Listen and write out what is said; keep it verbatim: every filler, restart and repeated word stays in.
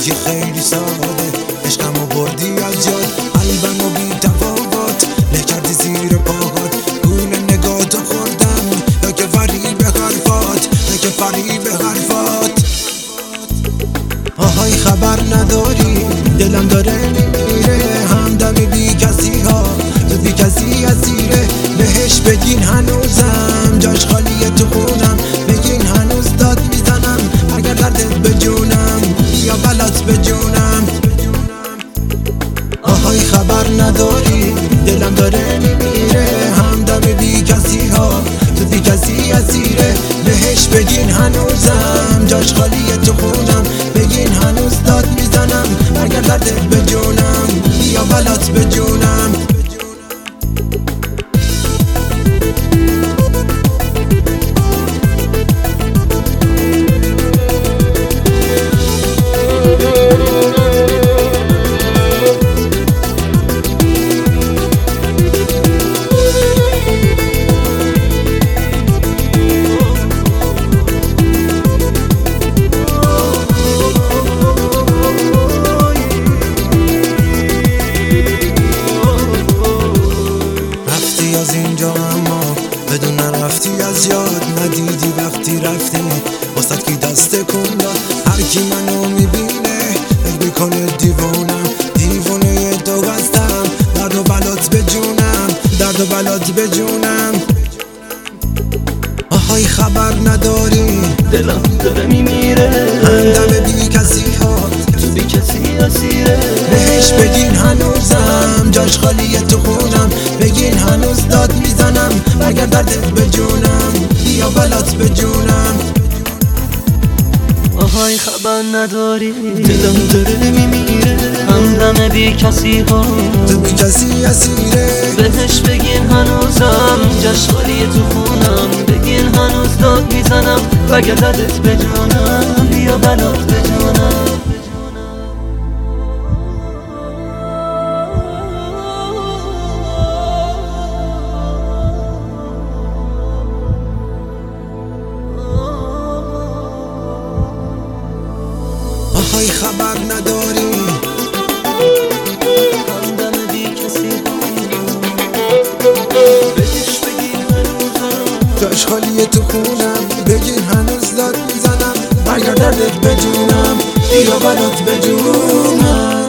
که خیلی ساده عشقمو بردی از یاد قلبمو بی تفاوت له کردی زیر پاهات گول نگاتو خوردم یا که فریب حرفات یا که فریب حرفات آهای خبر نداری دلم داره میمیره همدم بی کسی ها تو بی کسی اسیره بهش بگین هنوزم جاش خالیه تو خونم بگین هنوز داد میزنم اگر دردت به جونم یا بلات به جونم آهای خبر نداری دلم داره میمیره همدم بی کسی ها تو بی کسی اسیره بهش بگین هنوزم جاش خالیه تو خونم بگین هنوز داد میزنم اگر دردت به جونم یا بلات به جونم از اینجا اما بدون رفتی از یاد ندیدی وقتی رفتی واسه کی دست کن داد هر کی منو میبینه فکر میکنه دیوونم دیوونه تو بستم درد و بلات به جونم درد و بلات به جونم آهای خبر نداری دلم داره میمیره همدم بی کسی ها تو بی کسی اسیره بهش بگین هنوزم جاش خالیه تو خونم بگین هنوز داد میزنم اگر دردت به جونم یا بلات به جونم آهای خبر نداری دلم داره میمیره همدم بی کسی ها تو بی کسی اسیره بهش بگین هنوزم جاش خالیه تو خونم بگین هنوز داد میزنم اگر دردت به جونم یا بلات به جونم آهای خبر نداری همدم بی کسی بهش بگین هنوزم جاش خالیه تو خونم بگین هنوز داد میزنم اگر دردت به جونم یا بلات به جونم